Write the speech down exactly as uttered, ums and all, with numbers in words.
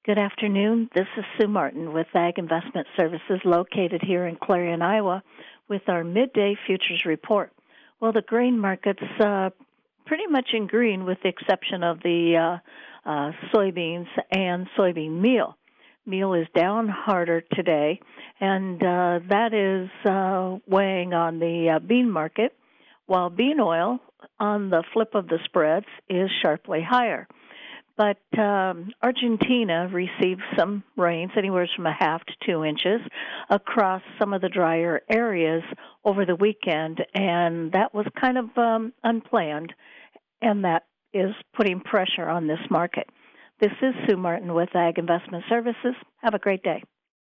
Good afternoon. This is Sue Martin with Ag Investment Services located here in Clarion, Iowa, with our midday futures report. Well, the grain market's uh, pretty much in green with the exception of the uh, uh, soybeans and soybean meal. Meal is down harder today, and uh, that is uh, weighing on the uh, bean market, while bean oil, on the flip of the spreads, is sharply higher. But um, Argentina received some rains, anywhere from a half to two inches, across some of the drier areas over the weekend, and that was kind of um, unplanned, and that is putting pressure on this market. This is Sue Martin with Ag Investment Services. Have a great day.